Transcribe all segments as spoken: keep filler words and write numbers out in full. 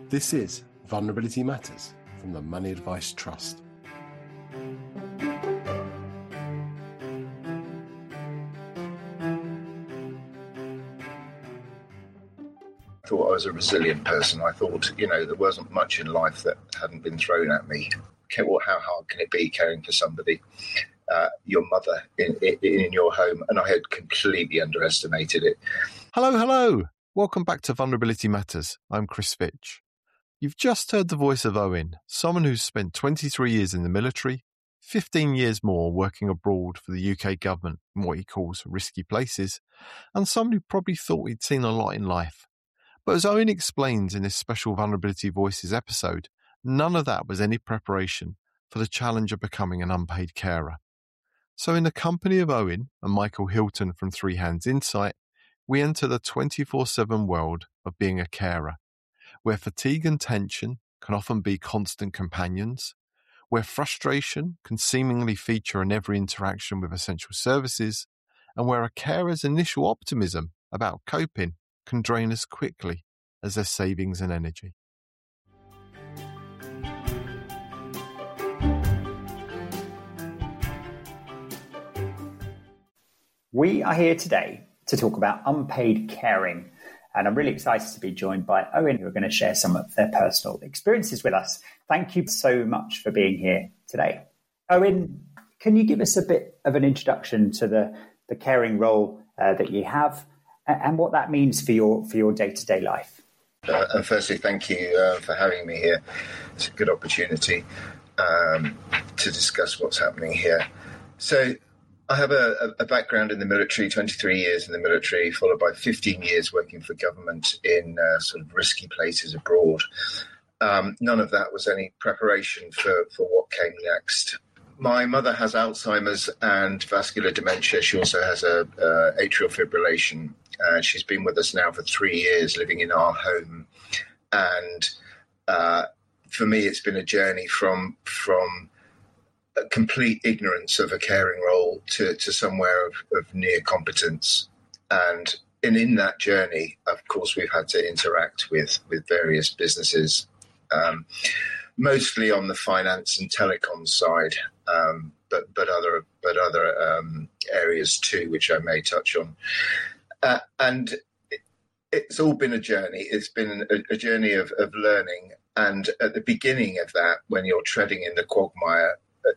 This is Vulnerability Matters from the Money Advice Trust. I thought I was a resilient person. I thought, you know, there wasn't much in life that hadn't been thrown at me. Okay, well, how hard can it be caring for somebody, uh, your mother in, in, in your home? And I had completely underestimated it. Hello, hello. Welcome back to Vulnerability Matters. I'm Chris Fitch. You've just heard the voice of Owen, someone who's spent twenty-three years in the military, fifteen years more working abroad for the U K government in what he calls risky places, and someone who probably thought he'd seen a lot in life. But as Owen explains in his special Vulnerability Voices episode, none of that was any preparation for the challenge of becoming an unpaid carer. So in the company of Owen and Michael Hilton from Three Hands Insight, we enter the twenty-four seven world of being a carer, where fatigue and tension can often be constant companions, where frustration can seemingly feature in every interaction with essential services, and where a carer's initial optimism about coping can drain as quickly as their savings and energy. We are here today to talk about unpaid caring, and I'm really excited to be joined by Owen, who are going to share some of their personal experiences with us. Thank you so much for being here today. Owen, can you give us a bit of an introduction to the, the caring role uh, that you have and, and what that means for your for your day-to-day life? Uh, and firstly, thank you uh, for having me here. It's a good opportunity um, to discuss what's happening here. So I have a, a background in the military, twenty-three years in the military, followed by fifteen years working for government in uh, sort of risky places abroad. Um, none of that was any preparation for, for what came next. My mother has Alzheimer's and vascular dementia. She also has a, a atrial fibrillation. Uh, she's been with us now for three years, living in our home. And uh, for me, it's been a journey from from complete ignorance of a caring role to, to somewhere of, of near competence. And, and in that journey, of course, we've had to interact with, with various businesses, um, mostly on the finance and telecom side, um, but, but other, but other um, areas too, which I may touch on. Uh, and it, it's all been a journey. It's been a, a journey of, of learning. And at the beginning of that, when you're treading in the quagmire,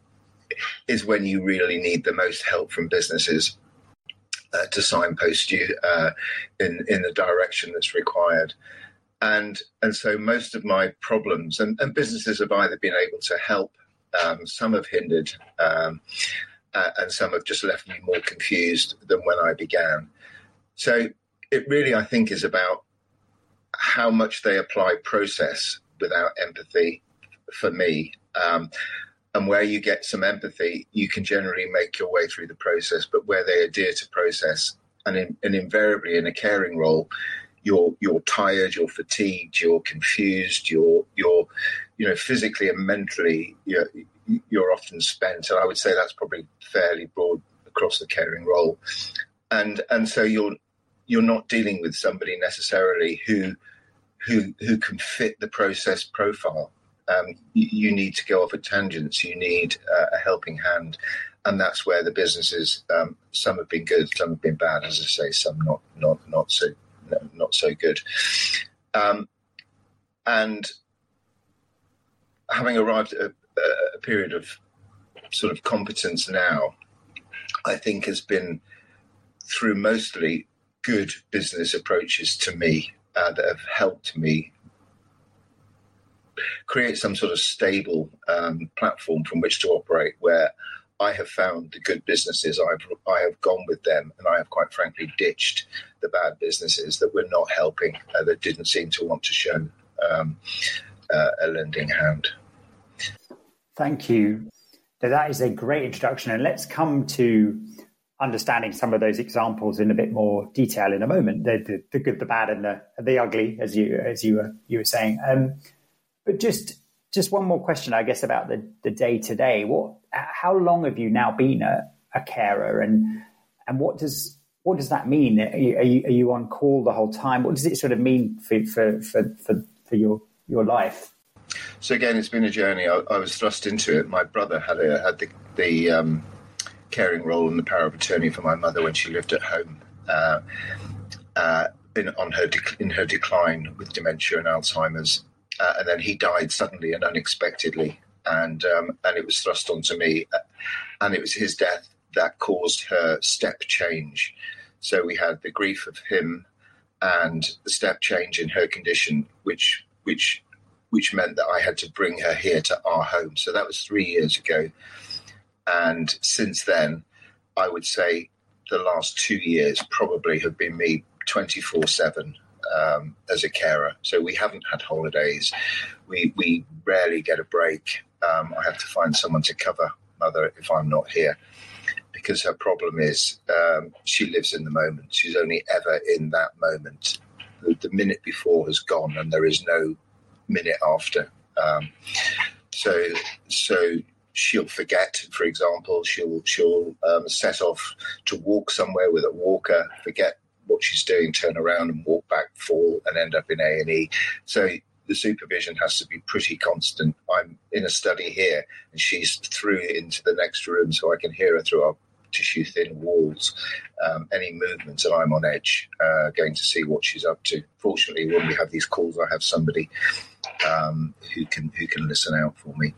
is when you really need the most help from businesses uh, to signpost you uh, in in the direction that's required. And and so most of my problems, and, and businesses have either been able to help, um, some have hindered, um, uh, and some have just left me more confused than when I began. So it really, I think, is about how much they apply process without empathy for me. Um, And where you get some empathy, you can generally make your way through the process. But where they adhere to process, and, in, and invariably in a caring role, you're you're tired, you're fatigued, you're confused, you're you're you know physically and mentally you're, you're often spent. And I would say that's probably fairly broad across the caring role. And and so you're you're not dealing with somebody necessarily who who who can fit the process profile. Um, you, you need to go off at tangents. You need uh, a helping hand, and that's where the businesses. Um, some have been good, some have been bad. As I say, some not not not so not so good. Um, and having arrived at a, a period of sort of competence now, I think has been through mostly good business approaches to me uh, that have helped me create some sort of stable um, platform from which to operate, where I have found the good businesses, I've I have gone with them, and I have quite frankly ditched the bad businesses that were not helping, uh, that didn't seem to want to show um, uh, a lending hand. Thank you. So that is a great introduction, and let's come to understanding some of those examples in a bit more detail in a moment. The, the, the good, the bad, and the the ugly, as you as you were you were saying. Um, But just just one more question, I guess, about the, the day-to-day. What, how long have you now been a, a carer, and and what does what does that mean? Are you, are you are you on call the whole time? What does it sort of mean for for for, for, for your your life? So again, it's been a journey. I, I was thrust into it. My brother had a, had the, the um, caring role and the power of attorney for my mother when she lived at home uh, uh, in, on her dec- in her decline with dementia and Alzheimer's. Uh, and then he died suddenly and unexpectedly. And um, and it was thrust onto me. And it was his death that caused her step change. So we had the grief of him and the step change in her condition, which which which meant that I had to bring her here to our home. So that was three years ago. And since then, I would say the last two years probably have been me twenty-four seven um, as a carer. So we haven't had holidays. We, we rarely get a break. Um, I have to find someone to cover mother if I'm not here, because her problem is um, she lives in the moment. She's only ever in that moment. The, the minute before has gone and there is no minute after. Um, so so she'll forget, for example, she'll she'll um, set off to walk somewhere with a walker, forget what she's doing, turn around and walk back, fall and end up in A and E. So the supervision has to be pretty constant. I'm in a study here and she's through into the next room so I can hear her through our tissue thin walls. Um, any movements and I'm on edge, uh, going to see what she's up to. Fortunately, when we have these calls, I have somebody um, who can who can listen out for me.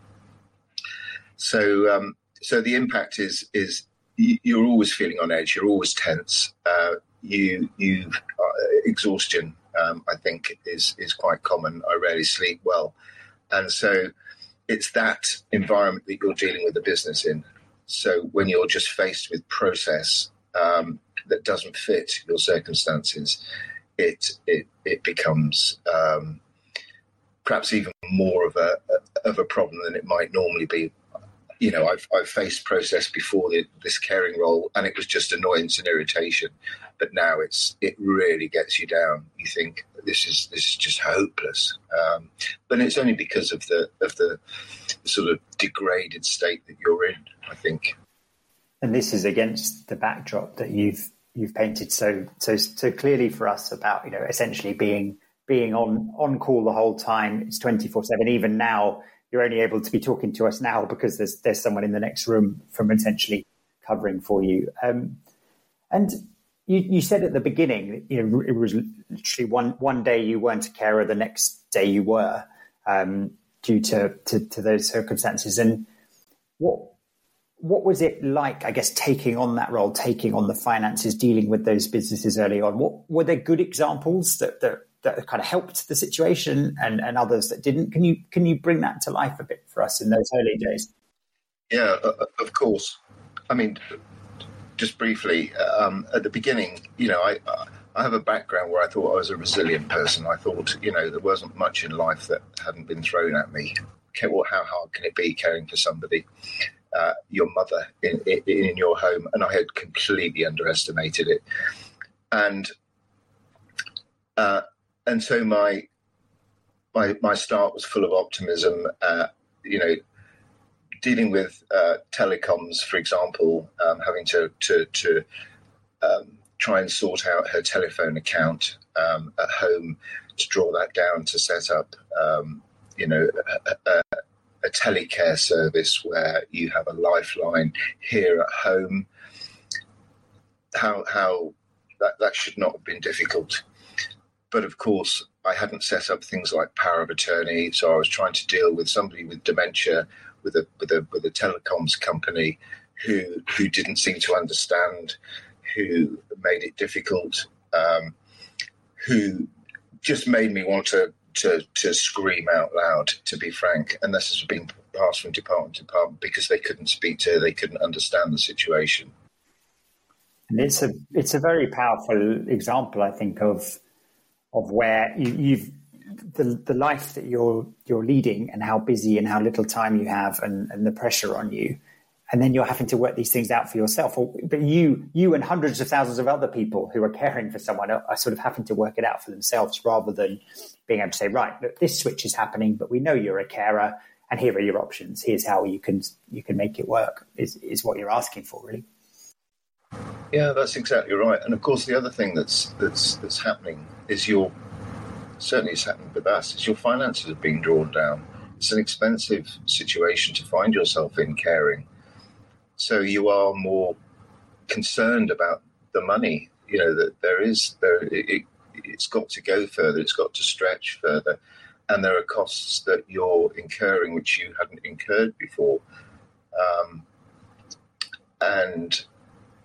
So um, so the impact is is you're always feeling on edge. You're always tense. Uh, you you uh, exhaustion. Um, I think is is quite common. I rarely sleep well, and so it's that environment that you're dealing with the business in. So when you're just faced with process um, that doesn't fit your circumstances, it it it becomes um, perhaps even more of a of a problem than it might normally be. You know, I've I've faced process before the, this caring role, and it was just annoyance and irritation. But now it's it really gets you down. You think this is this is just hopeless. Um, but it's only because of the of the sort of degraded state that you're in, I think. And this is against the backdrop that you've you've painted so so so clearly for us about, you know, essentially being being on on call the whole time. It's twenty-four seven. Even now, you're only able to be talking to us now because there's there's someone in the next room from essentially covering for you. Um, and you, you said at the beginning, you know, it was literally one one day you weren't a carer, the next day you were, um, due to, to to those circumstances. And what what was it like, I guess, taking on that role, taking on the finances, dealing with those businesses early on? What were there good examples that that that kind of helped the situation and, and others that didn't? Can you can you bring that to life a bit for us in those early days? Yeah, uh, of course. I mean, just briefly, um, at the beginning, you know, I I have a background where I thought I was a resilient person. I thought, you know, there wasn't much in life that hadn't been thrown at me. Okay, well, how hard can it be caring for somebody, uh, your mother in, in in your home? And I had completely underestimated it. And uh, and so my my my start was full of optimism. Uh, you know, dealing with uh, telecoms, for example, um, having to to, to um, try and sort out her telephone account um, at home, to draw that down, to set up, um, you know, a, a, a telecare service where you have a lifeline here at home. How how that that should not have been difficult. But of course, I hadn't set up things like power of attorney, so I was trying to deal with somebody with dementia, with a with a with a telecoms company who who didn't seem to understand, who made it difficult, um, who just made me want to, to to scream out loud, to be frank. And this has been passed from department to department because they couldn't speak to her, they couldn't understand the situation. And it's a it's a very powerful example, I think, of of where you, you've the the life that you're you're leading and how busy and how little time you have and, and the pressure on you, and then you're having to work these things out for yourself. But you you and hundreds of thousands of other people who are caring for someone are, are sort of having to work it out for themselves, rather than being able to say, right, look, this switch is happening, but we know you're a carer, and here are your options. Here's how you can you can make it work. Is is what you're asking for, really. Yeah, that's exactly right. And of course, the other thing that's that's that's happening is you're certainly it's happened with us, is your finances are being drawn down. It's an expensive situation to find yourself in caring. So you are more concerned about the money, you know, that there is, there it, it's got to go further, it's got to stretch further. And there are costs that you're incurring which you hadn't incurred before. Um, and,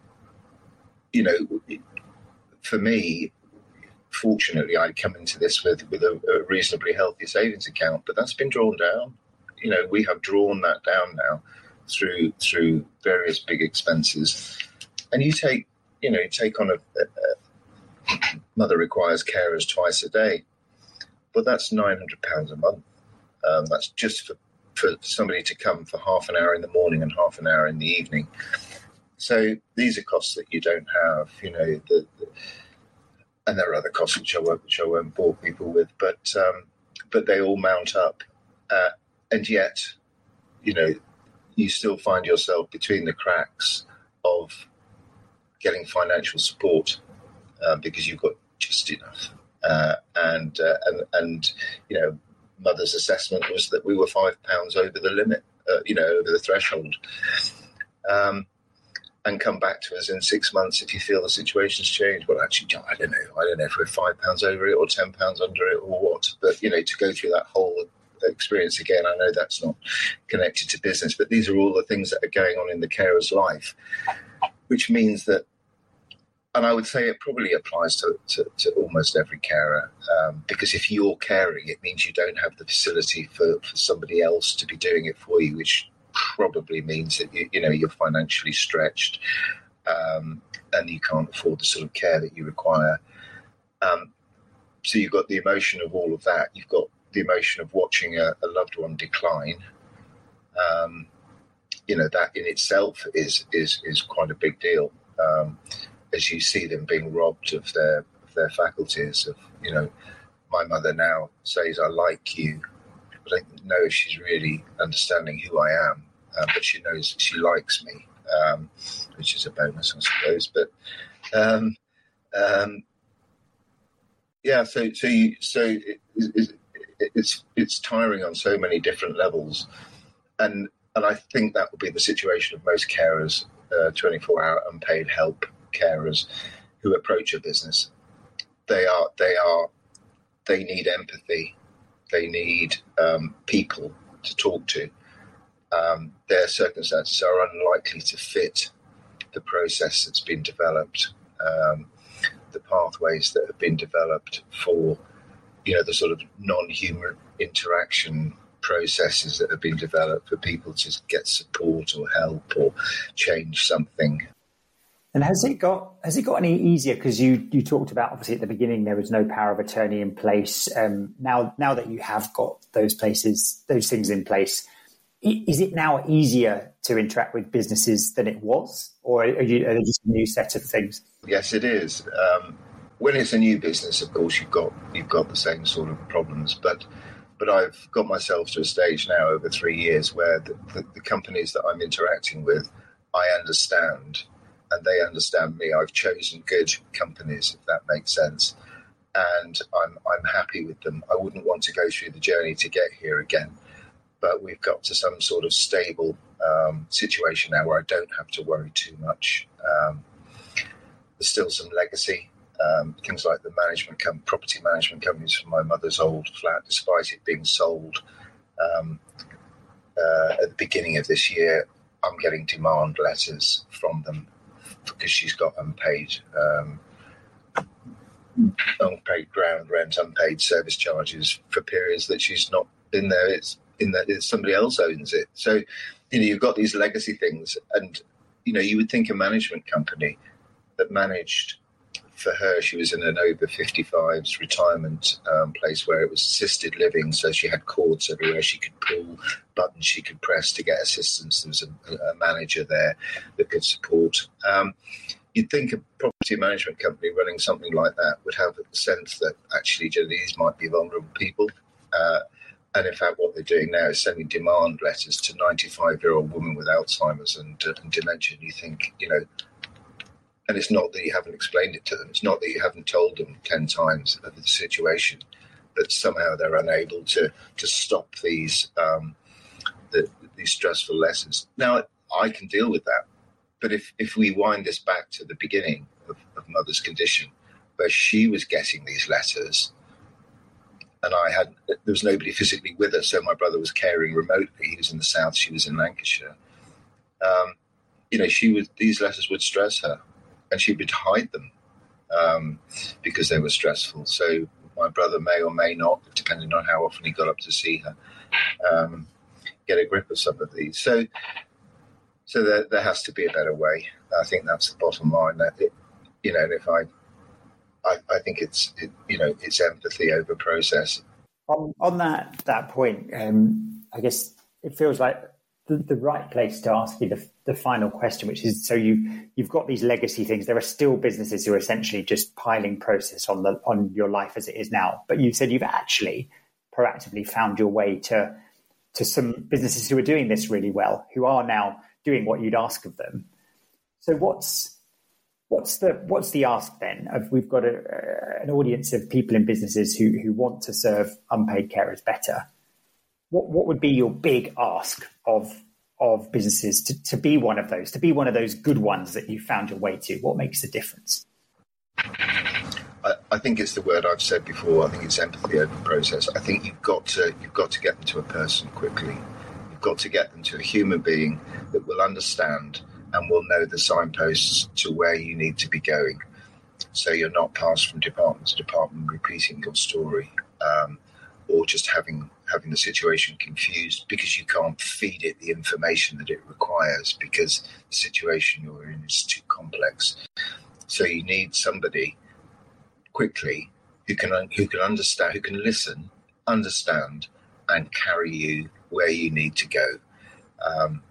you know, for me, fortunately, I come into this with, with a, a reasonably healthy savings account, but that's been drawn down. You know, we have drawn that down now through through various big expenses. And you take, you know, you take on a, a, a mother requires carers twice a day, but that's nine hundred pounds a month. Um, that's just for, for somebody to come for half an hour in the morning and half an hour in the evening. So these are costs that you don't have, you know, the, the, and there are other costs which I won't, which I won't bore people with, but um, but they all mount up. Uh, and yet, you know, you still find yourself between the cracks of getting financial support uh, because you've got just enough. Uh, and, uh, and, and, you know, Mother's assessment was that we were five pounds over the limit, uh, you know, over the threshold. Um, and come back to us in six months if you feel the situation's changed. Well, actually, I don't know. I don't know if we're five pounds over it or ten pounds under it or what. But, you know, to go through that whole experience again, I know that's not connected to business, but these are all the things that are going on in the carer's life, which means that, and I would say it probably applies to, to, to almost every carer, um, because if you're caring, it means you don't have the facility for, for somebody else to be doing it for you, which probably means that you, you know, you're financially stretched um, and you can't afford the sort of care that you require. Um, so you've got the emotion of all of that. You've got the emotion of watching a, a loved one decline. Um, you know, that in itself is is is quite a big deal. Um, as you see them being robbed of their of their faculties. Of, you know, my mother now says, "I like you." I don't know if she's really understanding who I am, uh, but she knows that she likes me, um, which is a bonus, I suppose. But um, um, yeah, so so you, so it, it, it, it's it's tiring on so many different levels, and and I think that will be the situation of most carers, uh, twenty-four hour unpaid help carers who approach a business. They are they are they need empathy. They need um, people to talk to. Um, their circumstances are unlikely to fit the process that's been developed, um, the pathways that have been developed for, you know, the sort of non-human interaction processes that have been developed for people to get support or help or change something. And has it got has it got any easier? Because you, you talked about, obviously at the beginning there was no power of attorney in place. Um, now now that you have got those places, those things in place, is it now easier to interact with businesses than it was, or are, you, are there just a new set of things? Yes, it is. Um, when it's a new business, of course, you've got you've got the same sort of problems, but but I've got myself to a stage now over three years where the, the, the companies that I'm interacting with, I understand. And they understand me. I've chosen good companies, if that makes sense. And I'm I'm happy with them. I wouldn't want to go through the journey to get here again. But we've got to some sort of stable um, situation now where I don't have to worry too much. Um, there's still some legacy. Um, things like the management com- property management companies from my mother's old flat, despite it being sold um, uh, at the beginning of this year, I'm getting demand letters from them because she's got unpaid um, unpaid ground rent, unpaid service charges for periods that she's not been there. It's in that it's somebody else owns it. So, you know, you've got these legacy things, and you know, you would think a management company that managed for her, she was in an over fifty-fives retirement um, place where it was assisted living, so she had cords everywhere she could pull, buttons she could press to get assistance. There was a, a manager there that could support. Um, you'd think a property management company running something like that would have a sense that actually these might be vulnerable people. Uh, and in fact, what they're doing now is sending demand letters to ninety-five-year-old women with Alzheimer's and, uh, and dementia. And you think, you know, and it's not that you haven't explained it to them. It's not that you haven't told them ten times of the situation. but somehow they're unable to to stop these um, the, these stressful letters. Now, I can deal with that, but if, if we wind this back to the beginning of, of Mother's condition, where she was getting these letters, and I had there was nobody physically with her, so my brother was caring remotely. He was in the south, she was in Lancashire. Um, you know, she would these letters would stress her, and she would hide them um, because they were stressful. So my brother may or may not, depending on how often he got up to see her, um, get a grip of some of these. So, so there, there has to be a better way. I think that's the bottom line. That it, you know, if I, I, I think it's, it, you know, it's empathy over process. On on that that point, um, I guess it feels like the, the right place to ask you the, the final question, which is: so you you've got these legacy things. There are still businesses who are essentially just piling process on the on your life as it is now. But you said you've actually proactively found your way to to some businesses who are doing this really well, who are now doing what you'd ask of them. So what's What's the what's the ask then? Of we've got a, uh, an audience of people in businesses who who want to serve unpaid carers better. What what would be your big ask of of businesses to, to be one of those, to be one of those good ones that you found your way to? What makes the difference? I, I think it's the word I've said before. I think it's empathy over process. I think you've got to you've got to get them to a person quickly. You've got to get them to a human being that will understand and will know the signposts to where you need to be going. So you're not passed from department to department repeating your story, um, or just having having the situation confused because you can't feed it the information that it requires because the situation you're in is too complex. So you need somebody quickly who can who can understand, who can listen, understand, and carry you where you need to go. Um,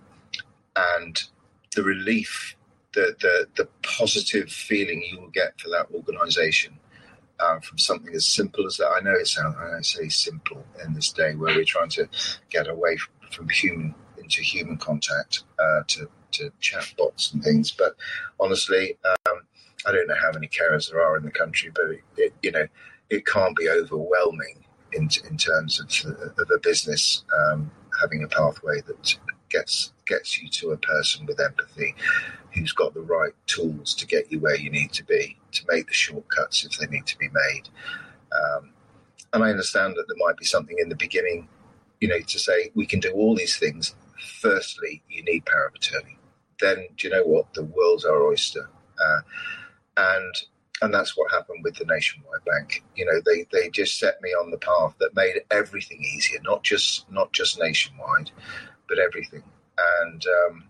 and the relief, the, the the positive feeling you will get for that organisation uh, from something as simple as that. I know it sounds, I say simple in this day where we're trying to get away from, from human into human contact uh, to, to chat bots and things. But honestly, um, I don't know how many carers there are in the country, but it, it, you know, it can't be overwhelming in in terms of, of a business um, having a pathway that gets gets you to a person with empathy who's got the right tools to get you where you need to be, to make the shortcuts if they need to be made. Um, and I understand that there might be something in the beginning, you know, to say we can do all these things. Firstly, you need power of attorney. Then, do you know what? The world's our oyster. Uh, and and that's what happened with the Nationwide Bank. You know, they, they just set me on the path that made everything easier, not just not just Nationwide, but everything. And um,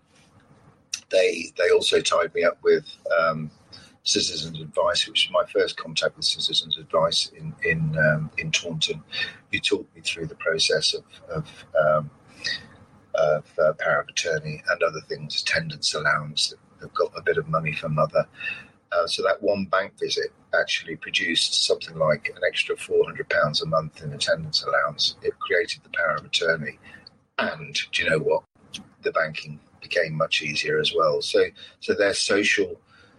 they they also tied me up with um, Citizens Advice, which was my first contact with Citizens Advice in in um, in Taunton, who talked me through the process of of, um, of uh, power of attorney and other things, attendance allowance. They've got a bit of money for mother. Uh, so that one bank visit actually produced something like an extra four hundred pounds a month in attendance allowance. It created the power of attorney. And do you know what? The banking became much easier as well. So so their social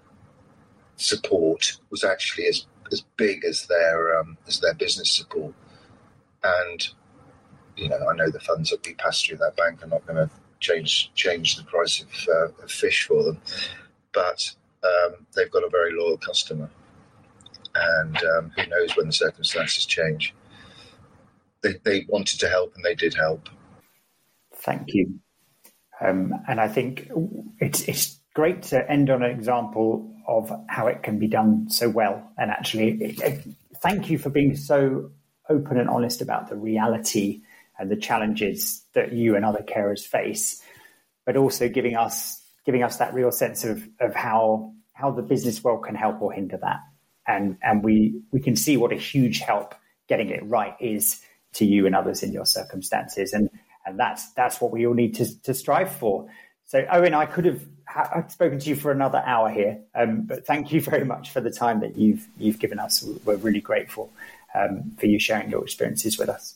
support was actually as, as big as their um, as their business support. And, you know, I know the funds that we pass through that bank are not going to change change the price of, uh, of fish for them. But um, they've got a very loyal customer. And um, who knows when the circumstances change. They, they wanted to help and they did help. Thank you. Um, and I think it's it's great to end on an example of how it can be done so well. And actually, it, it, thank you for being so open and honest about the reality and the challenges that you and other carers face, but also giving us giving us that real sense of of how how the business world can help or hinder that. And and we we can see what a huge help getting it right is to you and others in your circumstances. And And that's that's what we all need to, to strive for. So, Owen, I could have I've spoken to you for another hour here, um, but thank you very much for the time that you've you've given us. We're really grateful um, for you sharing your experiences with us.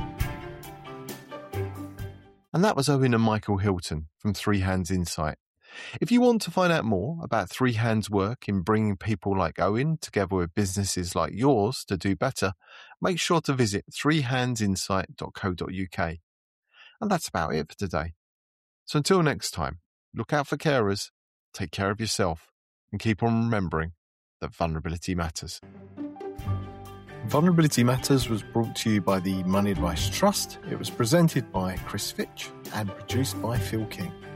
And that was Owen and Michael Hilton from Three Hands Insight. If you want to find out more about Three Hands' work in bringing people like Owen together with businesses like yours to do better, make sure to visit three hands insight dot co dot uk. And that's about it for today. So until next time, look out for carers, take care of yourself, and keep on remembering that vulnerability matters. Vulnerability Matters was brought to you by the Money Advice Trust. It was presented by Chris Fitch and produced by Phil King.